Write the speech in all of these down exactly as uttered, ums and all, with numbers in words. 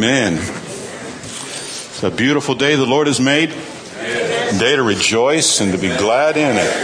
Amen. It's a beautiful day the Lord has made. A day to rejoice and to be glad in it.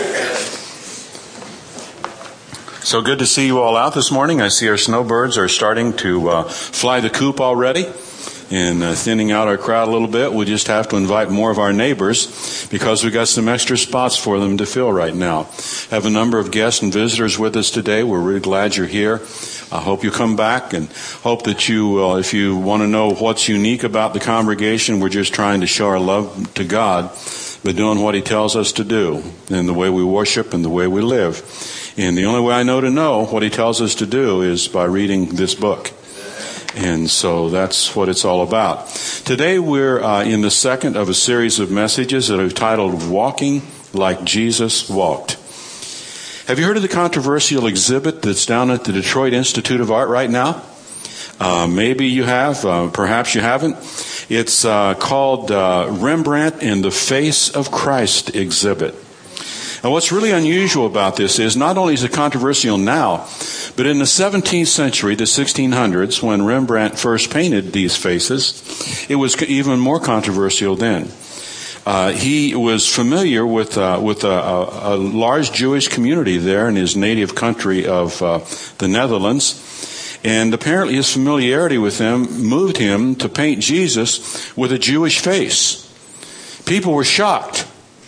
So good to see you all out this morning. I see our snowbirds are starting to uh, fly the coop already and uh, thinning out our crowd a little bit. We'll just have to invite more of our neighbors because we got some extra spots for them to fill right now. Have a number of guests and visitors with us today. We're really glad you're here. I hope you come back and hope that you, uh, if you want to know what's unique about the congregation, we're just trying to show our love to God by doing what He tells us to do in the way we worship and the way we live. And the only way I know to know what He tells us to do is by reading this book. And so that's what it's all about. Today we're uh, in the second of a series of messages that are titled Walking Like Jesus Walked. Have you heard of the controversial exhibit that's down at the Detroit Institute of Art right now? Uh, maybe you have, uh, perhaps you haven't. It's uh, called uh, Rembrandt and the Face of Christ exhibit. And what's really unusual about this is not only is it controversial now, but in the seventeenth century, the sixteen hundreds, when Rembrandt first painted these faces, it was even more controversial then. Uh, he was familiar with uh, with a, a, a large Jewish community there in his native country of uh, the Netherlands, and apparently his familiarity with them moved him to paint Jesus with a Jewish face. People were shocked.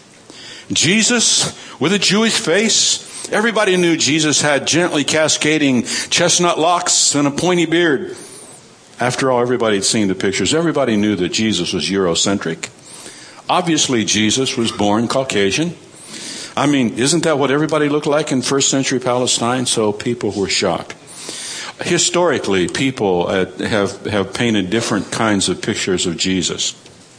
Jesus with a Jewish face? Everybody knew Jesus had gently cascading chestnut locks and a pointy beard. After all, everybody had seen the pictures. Everybody knew that Jesus was Eurocentric. Obviously, Jesus was born Caucasian. I mean, isn't that what everybody looked like in first century Palestine? So people were shocked. Historically, people have, have painted different kinds of pictures of Jesus.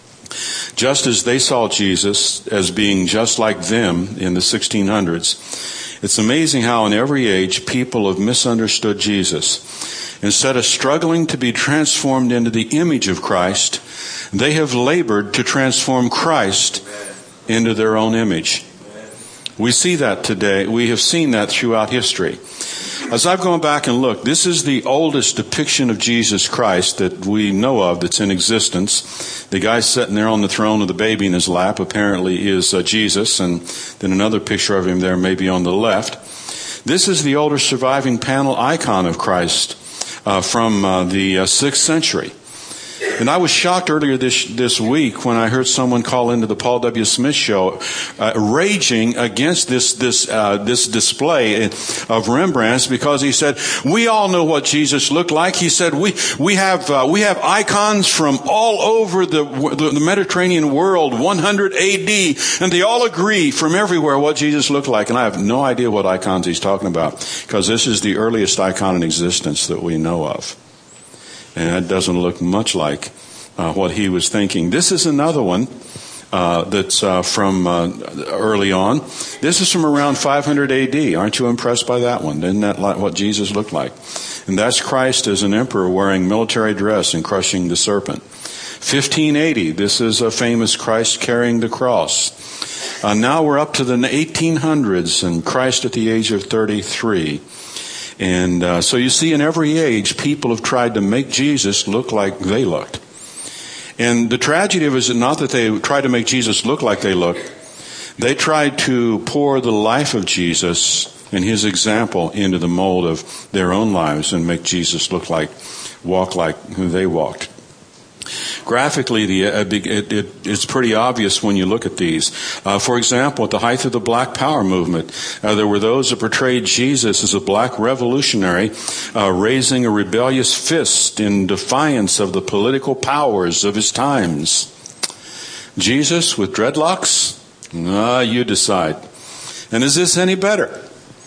Just as they saw Jesus as being just like them in the sixteen hundreds, it's amazing how in every age people have misunderstood Jesus. Instead of struggling to be transformed into the image of Christ, they have labored to transform Christ into their own image. We see that today. We have seen that throughout history. As I've gone back and looked, this is the oldest depiction of Jesus Christ that we know of that's in existence. The guy sitting there on the throne with the baby in his lap apparently is uh, Jesus, and then another picture of him there maybe on the left. This is the oldest surviving panel icon of Christ uh, from uh, the uh, sixth century. And I was shocked earlier this this week when I heard someone call into the Paul W. Smith show, uh, raging against this this uh, this display of Rembrandt's because he said, "We all know what Jesus looked like." He said, "We we have uh, we have icons from all over the, the the Mediterranean world, one hundred A D, and they all agree from everywhere what Jesus looked like." And I have no idea what icons he's talking about because this is the earliest icon in existence that we know of. And it doesn't look much like uh, what he was thinking. This is another one uh, that's uh, from uh, early on. This is from around five hundred A D. Aren't you impressed by that one? Isn't that like what Jesus looked like? And that's Christ as an emperor wearing military dress and crushing the serpent. fifteen eighty. This is a famous Christ carrying the cross. Uh, now we're up to the eighteen hundreds and Christ at the age of thirty-three. And uh, so you see in every age, people have tried to make Jesus look like they looked. And the tragedy of it is not that they tried to make Jesus look like they looked. They tried to pour the life of Jesus and His example into the mold of their own lives and make Jesus look like, walk like who they walked. Graphically, the, uh, it, it, it's pretty obvious when you look at these. Uh, for example, at the height of the Black Power movement, uh, there were those that portrayed Jesus as a black revolutionary, uh, raising a rebellious fist in defiance of the political powers of his times. Jesus with dreadlocks? Ah, you decide. And is this any better?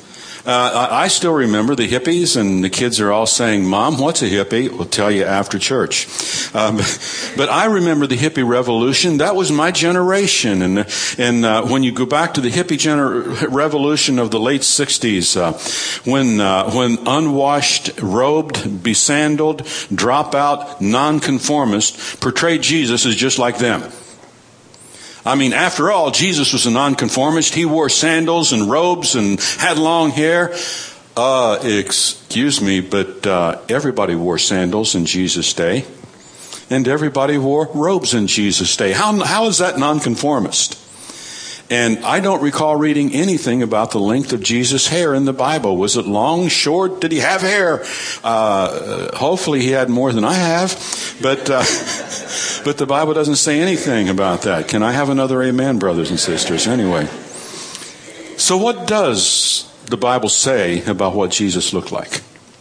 Uh, I still remember the hippies, and the kids are all saying, "Mom, what's a hippie?" We'll tell you after church. Um, but I remember the hippie revolution. That was my generation. And and uh, when you go back to the hippie gener- revolution of the late sixties, uh, when uh, when unwashed, robed, besandaled, dropout, nonconformist portrayed Jesus as just like them. I mean, after all, Jesus was a nonconformist. He wore sandals and robes and had long hair. Uh, excuse me, but uh, everybody wore sandals in Jesus' day. and everybody wore robes in Jesus' day. How, how is that nonconformist? And I don't recall reading anything about the length of Jesus' hair in the Bible. Was it long, short? Did he have hair? Uh, hopefully he had more than I have. But uh, but the Bible doesn't say anything about that. Can I have another amen, brothers and sisters? Anyway. So what does the Bible say about what Jesus looked like?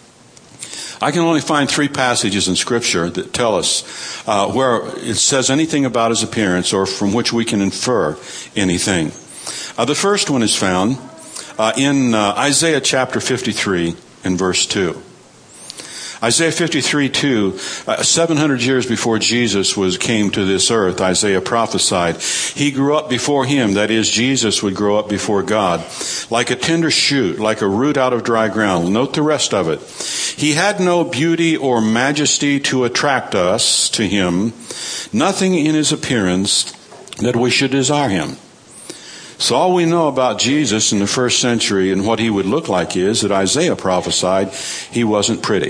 I can only find three passages in Scripture that tell us uh, where it says anything about his appearance or from which we can infer anything. Uh, the first one is found uh, in uh, Isaiah chapter fifty-three and verse two. Isaiah fifty-three two, uh, seven hundred years before Jesus was came to this earth, Isaiah prophesied, he grew up before him, that is, Jesus would grow up before God, like a tender shoot, like a root out of dry ground. Note the rest of it. He had no beauty or majesty to attract us to him, nothing in his appearance that we should desire him. So all we know about Jesus in the first century and what he would look like is that Isaiah prophesied he wasn't pretty.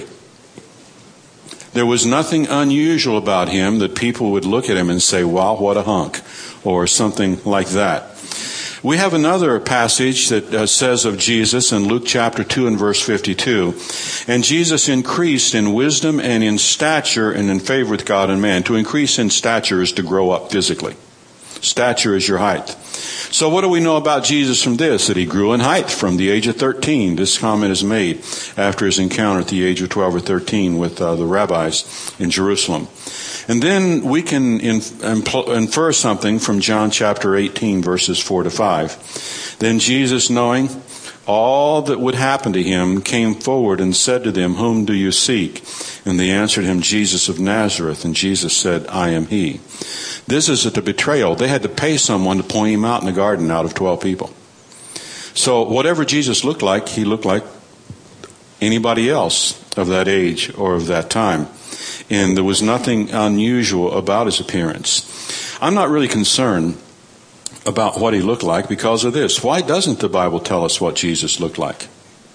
There was nothing unusual about him that people would look at him and say, wow, what a hunk, or something like that. We have another passage that uh, says of Jesus in Luke chapter two and verse fifty-two, and Jesus increased in wisdom and in stature and in favor with God and man. To increase in stature is to grow up physically. Stature is your height. So what do we know about Jesus from this? That he grew in height from the age of thirteen. This comment is made after his encounter at the age of twelve or thirteen with uh, the rabbis in Jerusalem. And then we can infer something from John chapter eighteen, verses four to five. Then Jesus, knowing all that would happen to him, came forward and said to them, whom do you seek? And they answered him, Jesus of Nazareth. And Jesus said, I am he. This is at the betrayal. They had to pay someone to point him out in the garden out of twelve people. So whatever Jesus looked like, he looked like anybody else of that age or of that time. And there was nothing unusual about his appearance. I'm not really concerned about what he looked like because of this. Why doesn't the Bible tell us what Jesus looked like?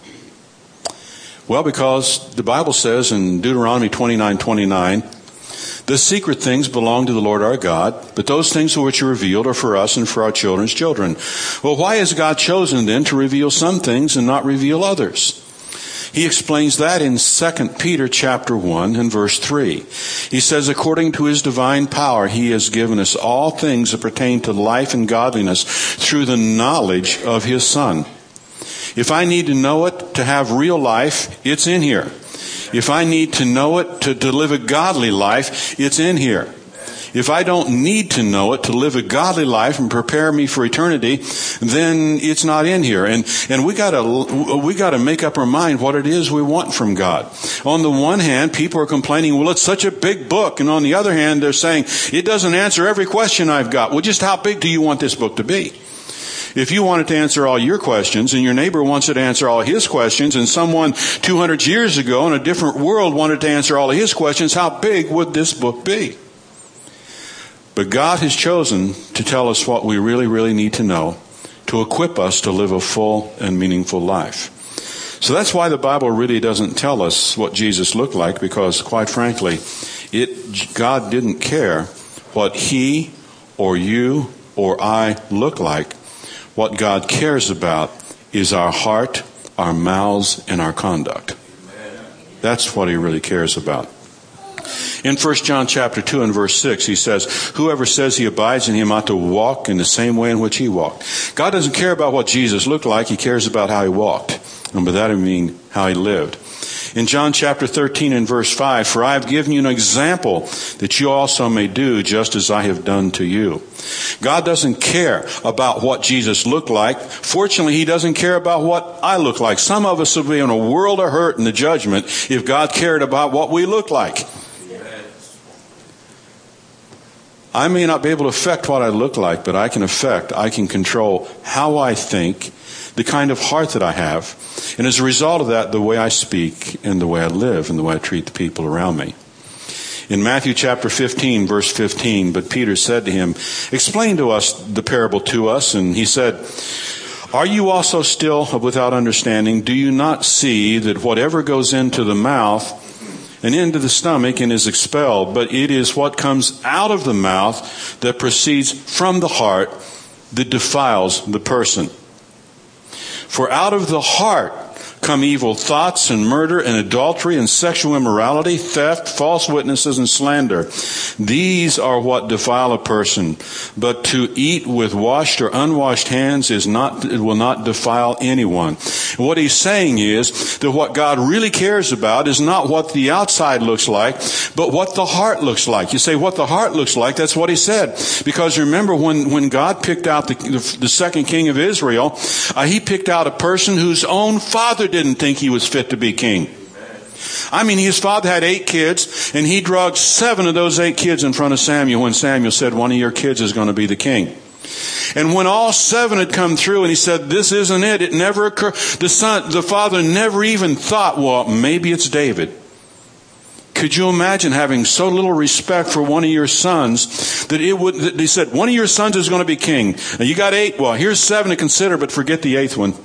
Well, because the Bible says in Deuteronomy twenty-nine twenty-nine, the secret things belong to the Lord our God, but those things which are revealed are for us and for our children's children. Well, why has God chosen then to reveal some things and not reveal others? He explains that in Second Peter chapter one and verse three. He says, according to his divine power, he has given us all things that pertain to life and godliness through the knowledge of his Son. If I need to know it to have real life, it's in here. If I need to know it to, to live a godly life, it's in here. If I don't need to know it to live a godly life and prepare me for eternity, then it's not in here. And and we gotta we gotta make up our mind what it is we want from God. On the one hand, people are complaining, well, it's such a big book. And on the other hand, they're saying, it doesn't answer every question I've got. Well, just how big do you want this book to be? If you want it to answer all your questions, and your neighbor wants it to answer all his questions, and someone two hundred years ago in a different world wanted to answer all of his questions, how big would this book be? But God has chosen to tell us what we really, really need to know to equip us to live a full and meaningful life. So that's why the Bible really doesn't tell us what Jesus looked like, because quite frankly, it God didn't care what he or you or I look like. What God cares about is our heart, our mouths, and our conduct. That's what he really cares about. In First John chapter two and verse six, he says, whoever says he abides in him ought to walk in the same way in which he walked. God doesn't care about what Jesus looked like. He cares about how he walked. And by that I mean how he lived. In John chapter thirteen and verse five, for I have given you an example that you also may do just as I have done to you. God doesn't care about what Jesus looked like. Fortunately, he doesn't care about what I look like. Some of us would be in a world of hurt in the judgment if God cared about what we look like. I may not be able to affect what I look like, but I can affect, I can control how I think, the kind of heart that I have, and as a result of that, the way I speak and the way I live and the way I treat the people around me. In Matthew chapter fifteen, verse fifteen, but Peter said to him, explain to us the parable to us. And he said, are you also still without understanding? Do you not see that whatever goes into the mouth and into the stomach and is expelled. But it is what comes out of the mouth that proceeds from the heart that defiles the person. For out of the heart come evil thoughts and murder and adultery and sexual immorality, theft, false witnesses, and slander. These are what defile a person. But to eat with washed or unwashed hands is not, it will not defile anyone. And what he's saying is that what God really cares about is not what the outside looks like, but what the heart looks like. You say what the heart looks like, that's what he said. Because remember when, when God picked out the, the, the second king of Israel, uh, he picked out a person whose own father didn't think he was fit to be king. I mean, his father had eight kids, and he drugged seven of those eight kids in front of Samuel when Samuel said, one of your kids is going to be the king. And when all seven had come through and he said, this isn't it, it never occurred. The son, the father never even thought, well, maybe it's David. Could you imagine having so little respect for one of your sons that it would, that he said, one of your sons is going to be king. Now you got eight. Well, here's seven to consider, but forget the eighth one.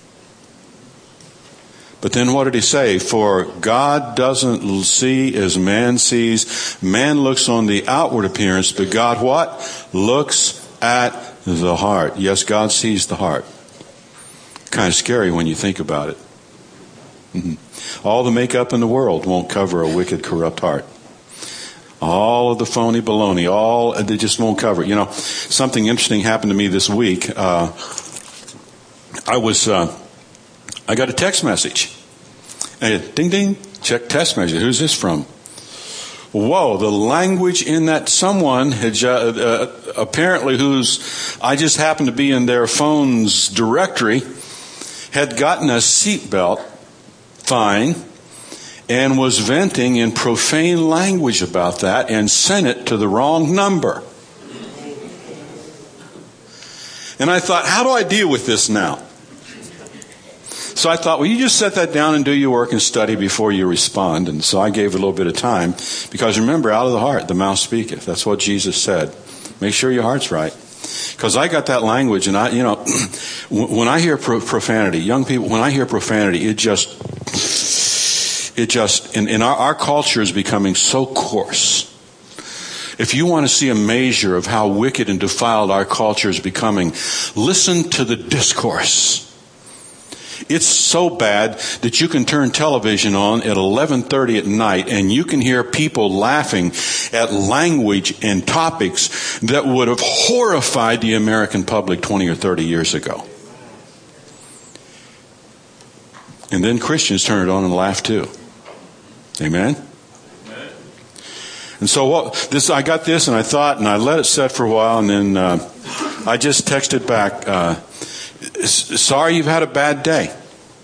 But then what did he say? For God doesn't see as man sees. Man looks on the outward appearance, but God what? Looks at the heart. Yes, God sees the heart. Kind of scary when you think about it. Mm-hmm. All the makeup in the world won't cover a wicked, corrupt heart. All of the phony baloney, all, they just won't cover it. You know, something interesting happened to me this week. Uh, I was... Uh, I got a text message. And ding, ding, check text message. Who's this from? Whoa, the language in that someone had uh, apparently who's, I just happened to be in their phone's directory, had gotten a seatbelt fine and was venting in profane language about that and sent it to the wrong number. And I thought, how do I deal with this now? So I thought, well, you just set that down and do your work and study before you respond. And so I gave a little bit of time. Because remember, out of the heart, the mouth speaketh. That's what Jesus said. Make sure your heart's right. Because I got that language, and I, you know, when I hear profanity, young people, when I hear profanity, it just, it just, in, in our, our culture is becoming so coarse. If you want to see a measure of how wicked and defiled our culture is becoming, listen to the discourse. It's so bad that you can turn television on at eleven thirty at night and you can hear people laughing at language and topics that would have horrified the American public twenty or thirty years ago. And then Christians turn it on and laugh too. Amen? Amen. And so what, this, I got this and I thought, and I let it set for a while, and then uh, I just texted back, uh, sorry you've had a bad day.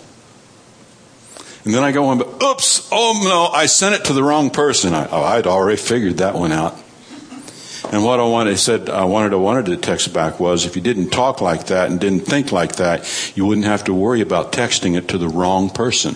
And then I go on, but oops, oh no, I sent it to the wrong person. I, oh, I'd already figured that one out. And what I wanted, I said, I wanted, I wanted to text back was, if you didn't talk like that and didn't think like that, you wouldn't have to worry about texting it to the wrong person.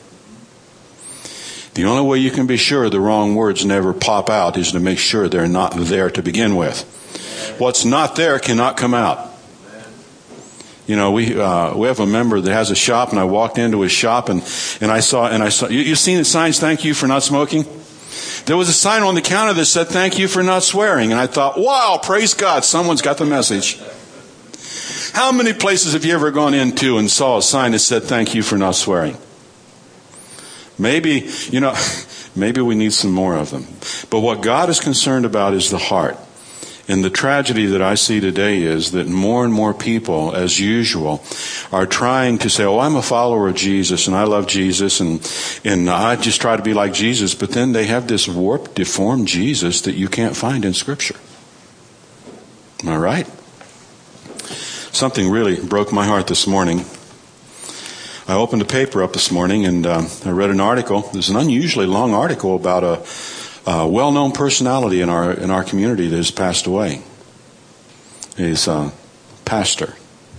The only way you can be sure the wrong words never pop out is to make sure they're not there to begin with. What's not there cannot come out. You know, we uh, we have a member that has a shop, and I walked into his shop, and, and I saw, and I saw, you, you've seen the signs, thank you for not smoking? There was a sign on the counter that said, thank you for not swearing. And I thought, wow, praise God, someone's got the message. How many places have you ever gone into and saw a sign that said, thank you for not swearing? Maybe, you know, maybe we need some more of them. But what God is concerned about is the heart. And the tragedy that I see today is that more and more people, as usual, are trying to say, oh, I'm a follower of Jesus and I love Jesus and, and I just try to be like Jesus. But then they have this warped, deformed Jesus that you can't find in Scripture. Am I right? Something really broke my heart this morning. I opened a paper up this morning and um, I read an article. There's an unusually long article about a Uh, well-known personality in our in our community that has passed away. He's a pastor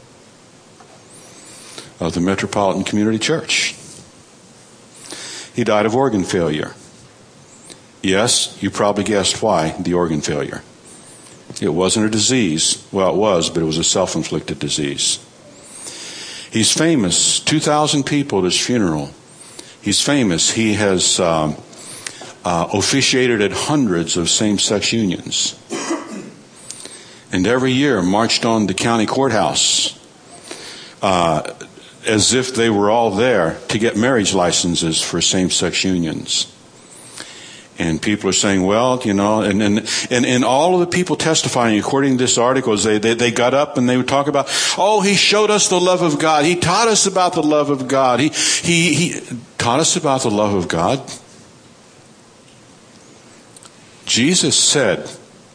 of the Metropolitan Community Church. He died of organ failure. Yes, you probably guessed why the organ failure. It wasn't a disease. Well, it was, but it was a self-inflicted disease. He's famous. two thousand people at his funeral. He's famous. He has... Um, uh, officiated at hundreds of same-sex unions. And every year marched on the county courthouse uh, as if they were all there to get marriage licenses for same-sex unions. And people are saying, well, you know, and and, and, and all of the people testifying, according to this article, is they, they, they got up and they would talk about, oh, he showed us the love of God. He taught us about the love of God. He, he, he taught us about the love of God. Jesus said,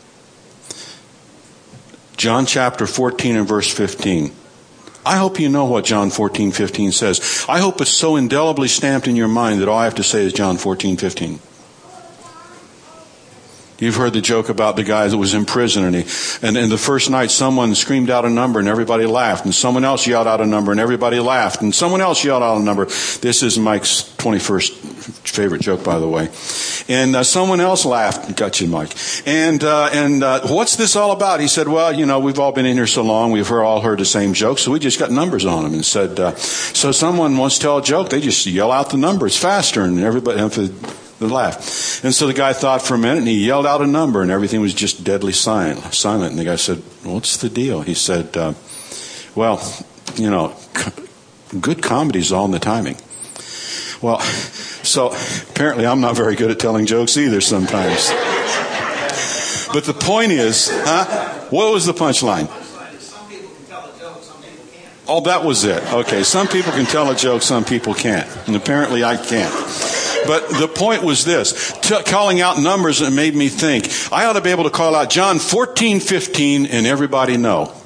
John chapter fourteen and verse fifteen. I hope you know what John fourteen fifteen says. I hope it's so indelibly stamped in your mind that all I have to say is John fourteen fifteen. You've heard the joke about the guy that was in prison, and he, and, and the first night someone screamed out a number and everybody laughed, and someone else yelled out a number and everybody laughed, and someone else yelled out a number. This is Mike's twenty-first favorite joke, by the way. And uh, someone else laughed. Got you, Mike. And uh, and uh, what's this all about? He said, well, you know, we've all been in here so long, we've heard, all heard the same jokes, so we just got numbers on them. And said, uh, so someone wants to tell a joke, they just yell out the numbers faster, and everybody... the laugh. And so the guy thought for a minute, and he yelled out a number, and everything was just deadly silent. Silent. And the guy said, what's the deal? He said, uh, well, you know, good comedy is all in the timing. Well, so apparently I'm not very good at telling jokes either sometimes. But the point is, huh? What was the punchline? Some people can tell a joke, some people can't. Oh, that was it. Okay, some people can tell a joke, some people can't. And apparently I can't. But the point was this, t- calling out numbers, that made me think, I ought to be able to call out John fourteen fifteen and everybody know.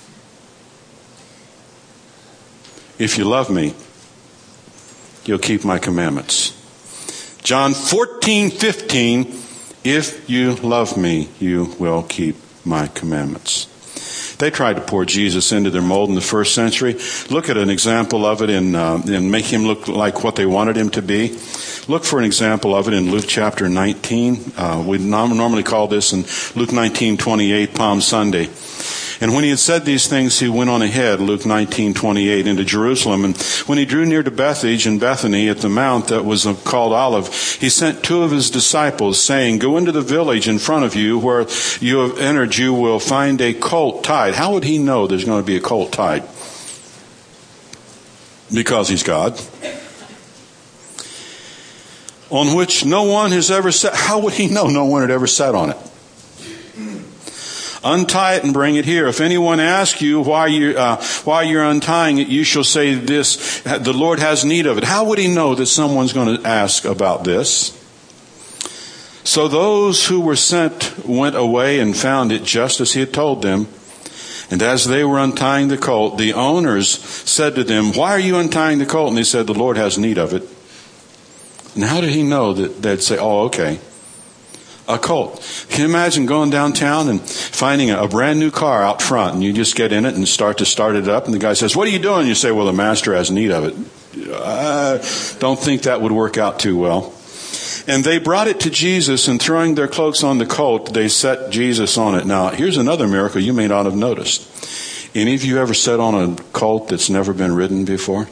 If you love me, you'll keep my commandments. John fourteen fifteen, if you love me, you will keep my commandments. They tried to pour Jesus into their mold in the first century. Look at an example of it and uh, and make him look like what they wanted him to be. Look for an example of it in Luke chapter nineteen. Uh, we normally call this in Luke nineteen twenty-eight, Palm Sunday. And when he had said these things, he went on ahead, Luke nineteen twenty-eight, into Jerusalem. And when he drew near to Bethphage and Bethany at the mount that was called Olive, he sent two of his disciples, saying, go into the village in front of you, where you have entered, you will find a colt tied. How would he know there's going to be a colt tied? Because he's God. On which no one has ever sat. How would he know no one had ever sat on it? Untie it and bring it here. If anyone asks you why you uh, why you're untying it, you shall say this: the Lord has need of it. How would he know that someone's going to ask about this? So those who were sent went away and found it just as he had told them. And as they were untying the colt, the owners said to them, why are you untying the colt? And they said, the Lord has need of it. And how did he know that they'd say, oh, okay, a colt? Can you imagine going downtown and finding a brand new car out front, and you just get in it and start to start it up, and the guy says, what are you doing? You say, well, the master has need of it. I don't think that would work out too well. And they brought it to Jesus, and throwing their cloaks on the colt, they set Jesus on it. Now, here's another miracle you may not have noticed. Any of you ever sat on a colt that's never been ridden before?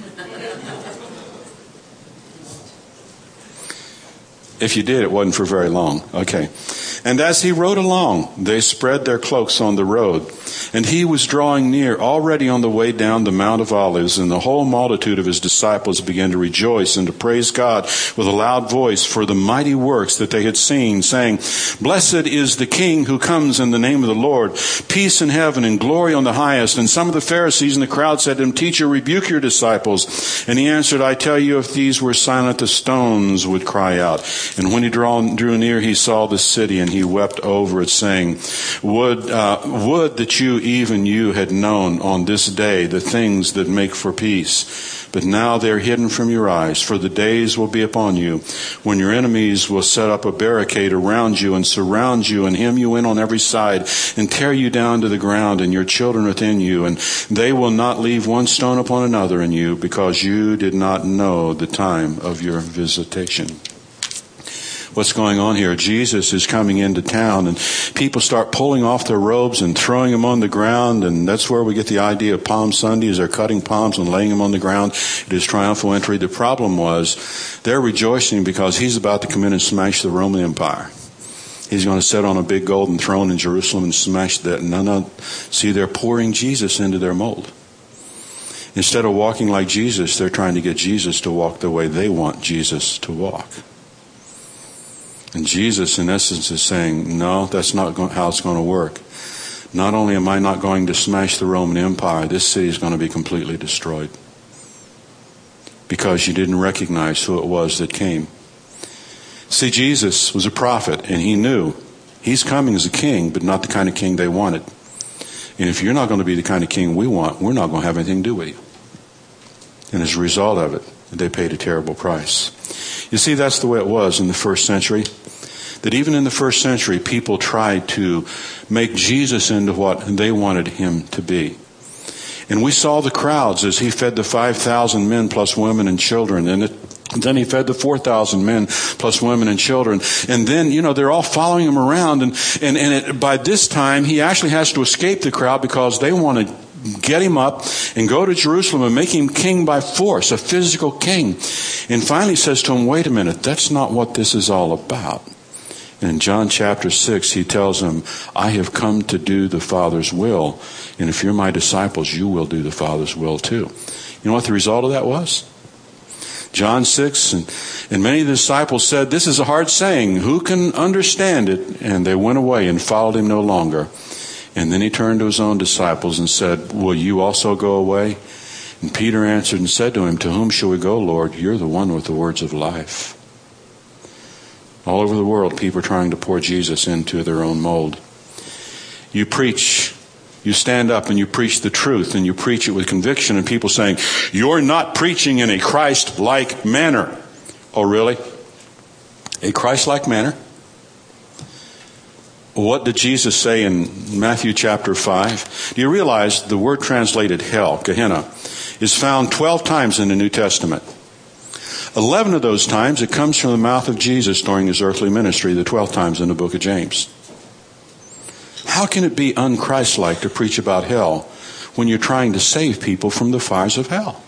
If you did, it wasn't for very long. Okay. And as he rode along, they spread their cloaks on the road. And he was drawing near, already on the way down the Mount of Olives, and the whole multitude of his disciples began to rejoice and to praise God with a loud voice for the mighty works that they had seen, saying, blessed is the King who comes in the name of the Lord, peace in heaven and glory on the highest. And some of the Pharisees in the crowd said to him, teacher, rebuke your disciples. And he answered, I tell you, if these were silent, the stones would cry out. And when he drew, drew near, he saw the city, and he wept over it, saying, would, uh, would that you, even you, had known on this day the things that make for peace. But now they're hidden from your eyes, for the days will be upon you when your enemies will set up a barricade around you and surround you and hem you in on every side and tear you down to the ground and your children within you. And they will not leave one stone upon another in you, because you did not know the time of your visitation. what's going on here. Jesus is coming into town, and people start pulling off their robes and throwing them on the ground, and that's where we get the idea of Palm Sunday, is they're cutting palms and laying them on the ground. It is triumphal entry. The problem was they're rejoicing because he's about to come in and smash the Roman Empire. He's going to sit on a big golden throne in Jerusalem and smash that. No, no. See, they're pouring Jesus into their mold. Instead of walking like Jesus, they're trying to get Jesus to walk the way they want Jesus to walk. And Jesus, in essence, is saying, no, that's not how it's going to work. Not only am I not going to smash the Roman Empire, this city is going to be completely destroyed. Because you didn't recognize who it was that came. See, Jesus was a prophet, and he knew he's coming as a king, but not the kind of king they wanted. And if you're not going to be the kind of king we want, we're not going to have anything to do with you. And as a result of it, they paid a terrible price. You see, that's the way it was in the first century. That even in the first century, people tried to make Jesus into what they wanted him to be. And we saw the crowds as he fed the five thousand men plus women and children. And it Then he fed the four thousand men plus women and children. And then, you know, they're all following him around. And, and, and it, by this time, he actually has to escape the crowd because they want to get him up and go to Jerusalem and make him king by force, a physical king. And finally says to him, wait a minute, that's not what this is all about. And in John chapter six, he tells them, I have come to do the Father's will. And if you're my disciples, you will do the Father's will too. You know what the result of that was? John six, and, and many of the disciples said, this is a hard saying. Who can understand it? And they went away and followed him no longer. And then he turned to his own disciples and said, will you also go away? And Peter answered and said to him, to whom shall we go, Lord? You're the one with the words of life. All over the world, people are trying to pour Jesus into their own mold. You preach, you stand up and you preach the truth, and you preach it with conviction, and people saying, you're not preaching in a Christ-like manner. Oh, really? A Christ-like manner? What did Jesus say in Matthew chapter five? Do you realize the word translated hell, Gehenna, is found twelve times in the New Testament? Eleven of those times it comes from the mouth of Jesus during his earthly ministry, the twelfth times in the book of James. How can it be un-Christ-like to preach about hell when you're trying to save people from the fires of hell?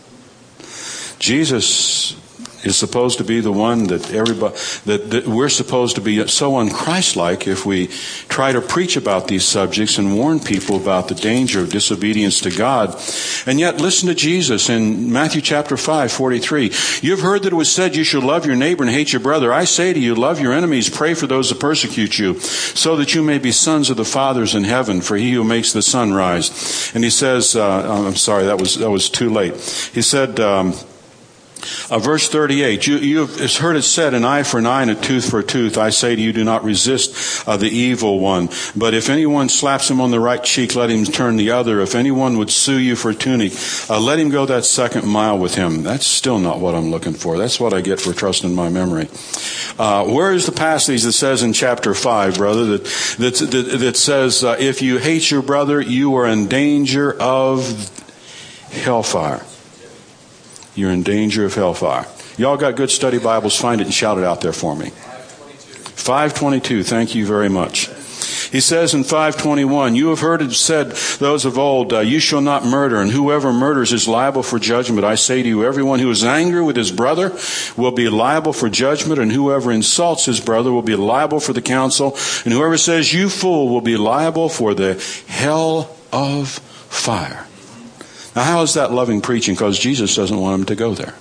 Jesus is supposed to be the one that everybody, that, that we're supposed to be so un-Christ-like if we try to preach about these subjects and warn people about the danger of disobedience to God. And yet, listen to Jesus in Matthew chapter five, forty-three. You've heard that it was said you should love your neighbor and hate your brother. I say to you, love your enemies, pray for those that persecute you, so that you may be sons of the fathers in heaven, for he who makes the sun rise. And he says, uh, I'm sorry, that was, that was too late. He said, um, Uh, verse thirty-eight, you, you have heard it said, an eye for an eye and a tooth for a tooth. I say to you, do not resist uh, the evil one. But if anyone slaps him on the right cheek, let him turn the other. If anyone would sue you for a tunic, uh, let him go that second mile with him. That's still not what I'm looking for. That's what I get for trusting my memory. Uh, where is the passage that says in chapter five, brother, that, that, that, that says, uh, if you hate your brother, you are in danger of hellfire. You're in danger of hellfire. Y'all got good study Bibles? Find it and shout it out there for me. five twenty-two. Thank you very much. He says in five twenty-one, you have heard it said, those of old, uh, you shall not murder, and whoever murders is liable for judgment. I say to you, everyone who is angry with his brother will be liable for judgment, and whoever insults his brother will be liable for the council, and whoever says, you fool, will be liable for the hell of fire. Now, how is that loving preaching? Because Jesus doesn't want him to go there.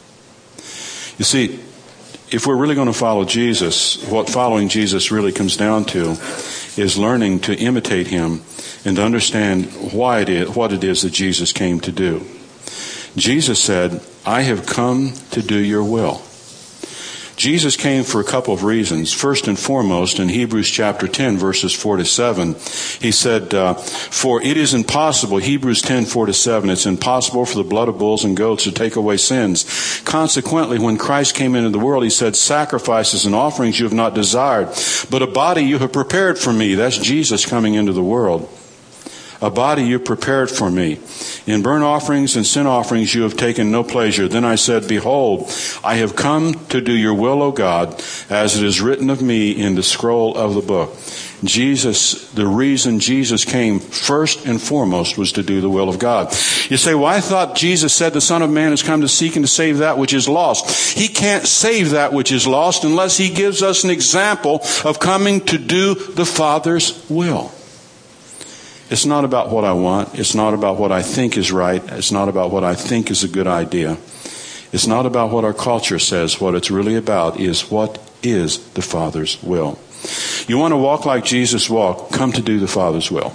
You see, if we're really going to follow Jesus, what following Jesus really comes down to is learning to imitate him and to understand why it is, what it is that Jesus came to do. Jesus said, I have come to do your will. Jesus came for a couple of reasons. First and foremost, in Hebrews chapter ten, verses four to seven, he said, uh, for it is impossible, Hebrews ten, four to seven, it's impossible for the blood of bulls and goats to take away sins. Consequently, when Christ came into the world, he said, sacrifices and offerings you have not desired, but a body you have prepared for me. That's Jesus coming into the world. A body you prepared for me. In burnt offerings and sin offerings you have taken no pleasure. Then I said, Behold, I have come to do your will, O God, as it is written of me in the scroll of the book. Jesus, the reason Jesus came first and foremost was to do the will of God. You say, well, I thought Jesus said the Son of Man has come to seek and to save that which is lost. He can't save that which is lost unless he gives us an example of coming to do the Father's will. It's not about what I want. It's not about what I think is right. It's not about what I think is a good idea. It's not about what our culture says. What it's really about is what is the Father's will. You want to walk like Jesus walked, come to do the Father's will.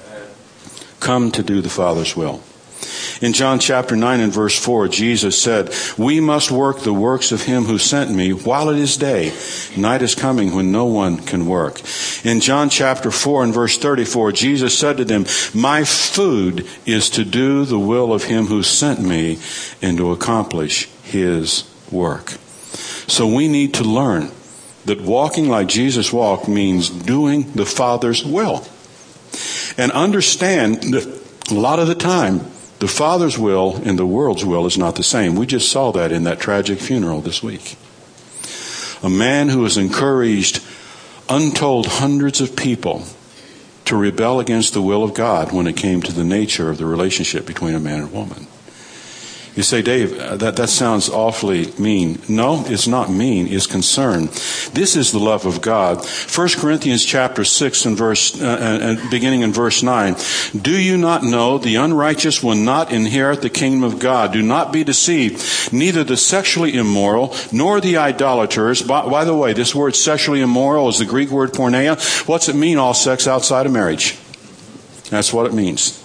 Come to do the Father's will. In John chapter nine and verse four, Jesus said, We must work the works of him who sent me while it is day. Night is coming when no one can work. In John chapter four and verse thirty-four, Jesus said to them, My food is to do the will of him who sent me and to accomplish his work. So we need to learn that walking like Jesus walked means doing the Father's will. And understand that a lot of the time, the Father's will and the world's will is not the same. We just saw that in that tragic funeral this week. A man who has encouraged untold hundreds of people to rebel against the will of God when it came to the nature of the relationship between a man and woman. You say, Dave, that, that sounds awfully mean. No, it's not mean. It's concern. This is the love of God. First Corinthians chapter six and verse, uh, uh, beginning in verse nine. Do you not know the unrighteous will not inherit the kingdom of God? Do not be deceived. Neither the sexually immoral, nor the idolaters. By, by the way, this word sexually immoral is the Greek word porneia. What's it mean, all sex outside of marriage? That's what it means.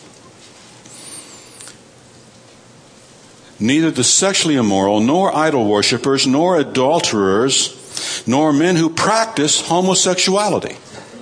Neither the sexually immoral, nor idol worshippers, nor adulterers, nor men who practice homosexuality,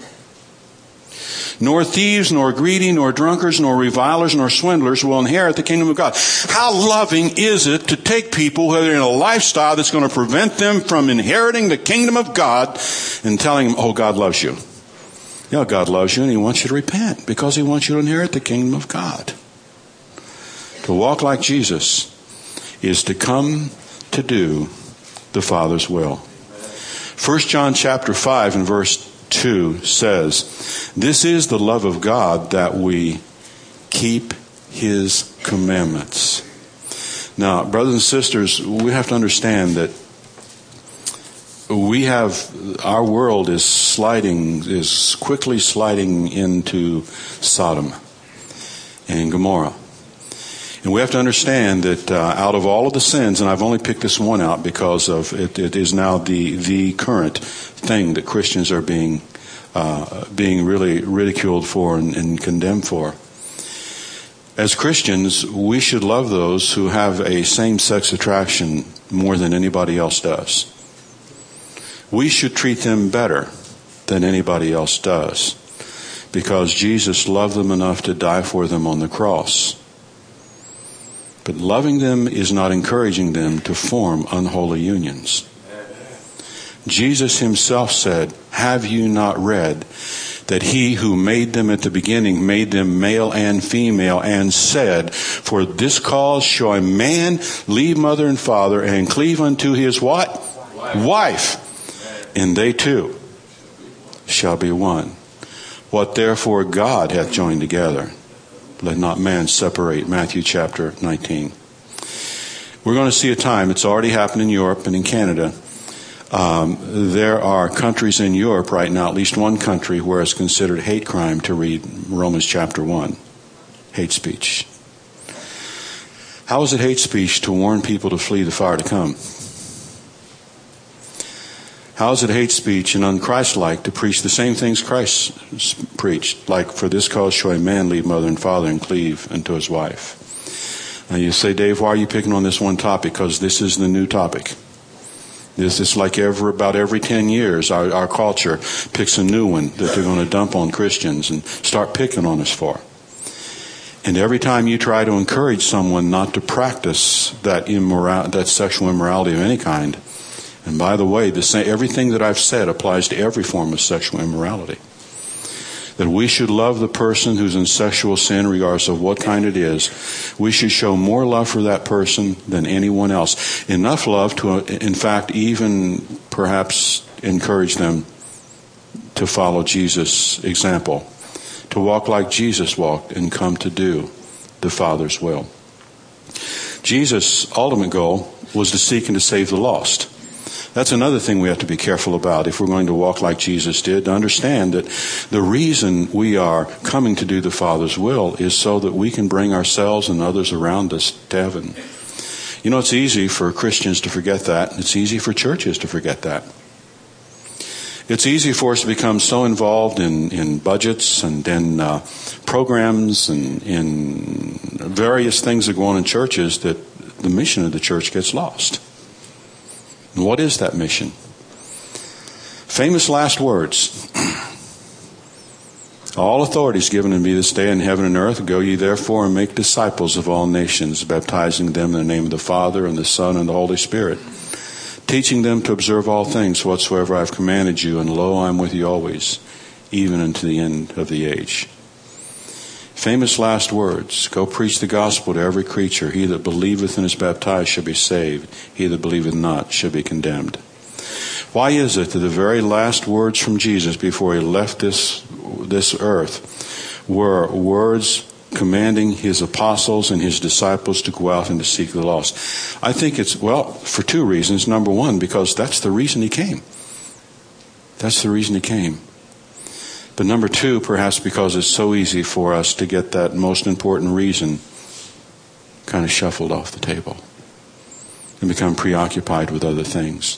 nor thieves, nor greedy, nor drunkards, nor revilers, nor swindlers will inherit the kingdom of God. How loving is it to take people who are in a lifestyle that's going to prevent them from inheriting the kingdom of God and telling them, oh, God loves you. Yeah, God loves you and he wants you to repent because he wants you to inherit the kingdom of God. To walk like Jesus is to come to do the Father's will. First John chapter five and verse two says, This is the love of God, that we keep his commandments. Now, brothers and sisters, we have to understand that we have, our world is sliding, is quickly sliding into Sodom and Gomorrah. And we have to understand that uh, out of all of the sins, and I've only picked this one out because of it, it is now the the current thing that Christians are being uh, being really ridiculed for and, and condemned for. As Christians, we should love those who have a same-sex attraction more than anybody else does. We should treat them better than anybody else does because Jesus loved them enough to die for them on the cross. But loving them is not encouraging them to form unholy unions. Jesus himself said, Have you not read that he who made them at the beginning made them male and female, and said, For this cause shall a man leave mother and father and cleave unto his what? Wife. Wife. And they two shall be one. What therefore God hath joined together, let not man separate. Matthew chapter nineteen. We're going to see a time, it's already happened in Europe and in Canada. Um, there are countries in Europe right now, at least one country, where it's considered hate crime to read Romans chapter one. Hate speech. How is it hate speech to warn people to flee the fire to come? How is it hate speech and unchristlike to preach the same things Christ preached, like, for this cause shall a man leave mother and father and cleave unto his wife? Now you say, Dave, why are you picking on this one topic? Because this is the new topic. This is like every, about every ten years, our, our culture picks a new one that they're going to dump on Christians and start picking on us for. And every time you try to encourage someone not to practice that immora- that sexual immorality of any kind, and by the way, the same, everything that I've said applies to every form of sexual immorality. that we should love the person who's in sexual sin, regardless of what kind it is. We should show more love for that person than anyone else. Enough love to, in fact, even perhaps encourage them to follow Jesus' example, to walk like Jesus walked and come to do the Father's will. Jesus' ultimate goal was to seek and to save the lost. That's another thing we have to be careful about if we're going to walk like Jesus did, to understand that the reason we are coming to do the Father's will is so that we can bring ourselves and others around us to heaven. You know, it's easy for Christians to forget that. It's easy for churches to forget that. It's easy for us to become so involved in, in budgets and in uh, programs and in various things that go on in churches that the mission of the church gets lost. And what is that mission? Famous last words. All authority is given to me this day in heaven and earth. Go ye therefore and make disciples of all nations, baptizing them in the name of the Father and the Son and the Holy Spirit, teaching them to observe all things whatsoever I have commanded you, and lo, I am with you always, even unto the end of the age. Famous last words. Go preach the gospel to every creature. He that believeth and is baptized shall be saved. He that believeth not shall be condemned. Why is it that the very last words from Jesus before he left this, this earth were words commanding his apostles and his disciples to go out and to seek the lost? I think it's, well, for two reasons. Number one, because that's the reason he came. That's the reason he came. But number two, perhaps because it's so easy for us to get that most important reason kind of shuffled off the table and become preoccupied with other things.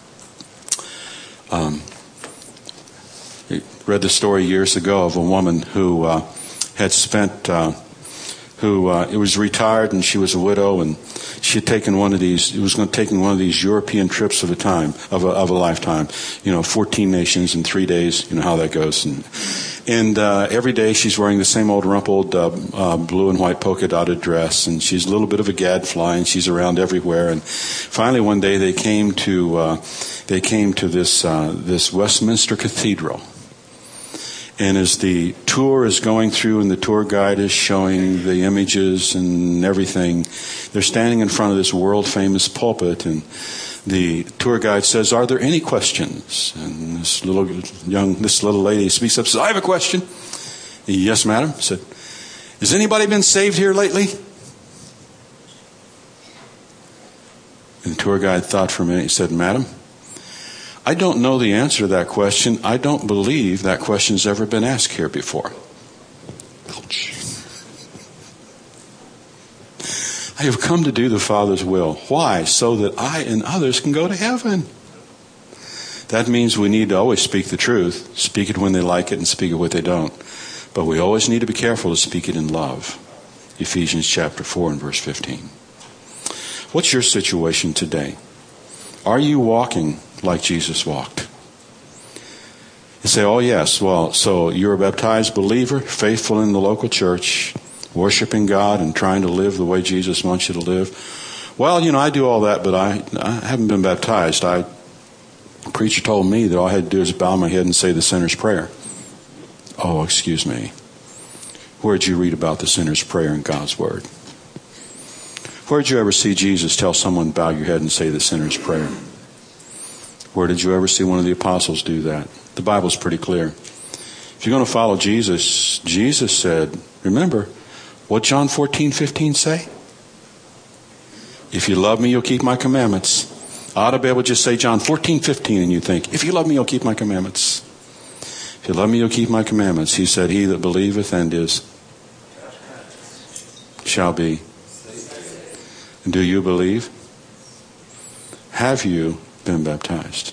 Um, I read the story years ago of a woman who uh, had spent, uh, who uh, it was retired, and she was a widow, and she had taken one of these. It was going to taking one of these European trips of a time of a, of a lifetime. You know, fourteen nations in three days. You know how that goes. And and uh, every day she's wearing the same old rumpled uh, uh, blue and white polka dotted dress, and she's a little bit of a gadfly, and she's around everywhere. And finally, one day they came to uh, they came to this uh, this Westminster Cathedral. And as the tour is going through and the tour guide is showing the images and everything, they're standing in front of this world-famous pulpit, and the tour guide says, "Are there any questions?" And this little young, this little lady speaks up and says, "I have a question." "Yes, madam." I said, "Has anybody been saved here lately?" And the tour guide thought for a minute. He said, "Madam, I don't know the answer to that question. I don't believe that question's ever been asked here before." Ouch. I have come to do the Father's will. Why? So that I and others can go to heaven. That means we need to always speak the truth. Speak it when they like it and speak it when they don't. But we always need to be careful to speak it in love. Ephesians chapter four and verse fifteen. What's your situation today? Are you walking like Jesus walked? You say, "Oh yes, well, so you're a baptized believer, faithful in the local church, worshiping God and trying to live the way Jesus wants you to live." "Well, you know, I do all that, but I, I haven't been baptized. I, the preacher told me that all I had to do is bow my head and say the sinner's prayer." Oh, excuse me. Where'd you read about the sinner's prayer in God's Word? Where'd you ever see Jesus tell someone, "Bow your head and say the sinner's prayer"? Where did you ever see one of the apostles do that? The Bible's pretty clear. If you're going to follow Jesus, Jesus said, remember, what John fourteen fifteen say? If you love me, you'll keep my commandments. I ought to be able to just say John fourteen fifteen and you think, if you love me, you'll keep my commandments. If you love me, you'll keep my commandments. He said, he that believeth and is shall be. And do you believe? Have you been baptized?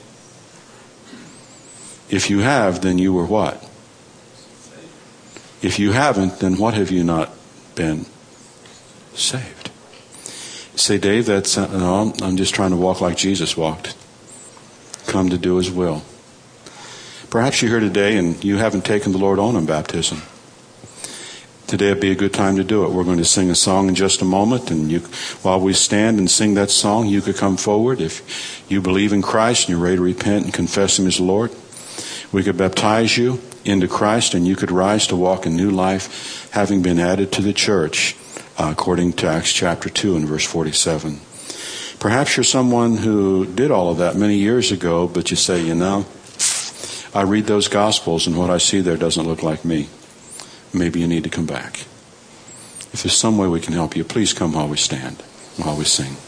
If you have, then you were what? If you haven't, then what have you not been? Saved. You say, "Dave, that's uh, no, I'm just trying to walk like Jesus walked. Come to do his will." Perhaps you're here today and you haven't taken the Lord on in baptism. Today would be a good time to do it. We're going to sing a song in just a moment, and you, while we stand and sing that song, you could come forward if you believe in Christ and you're ready to repent and confess him as Lord. We could baptize you into Christ, and you could rise to walk in new life, having been added to the church, uh, according to Acts chapter two and verse forty-seven. Perhaps you're someone who did all of that many years ago, but you say, you know, I read those Gospels and what I see there doesn't look like me. Maybe you need to come back. If there's some way we can help you, please come while we stand, while we sing.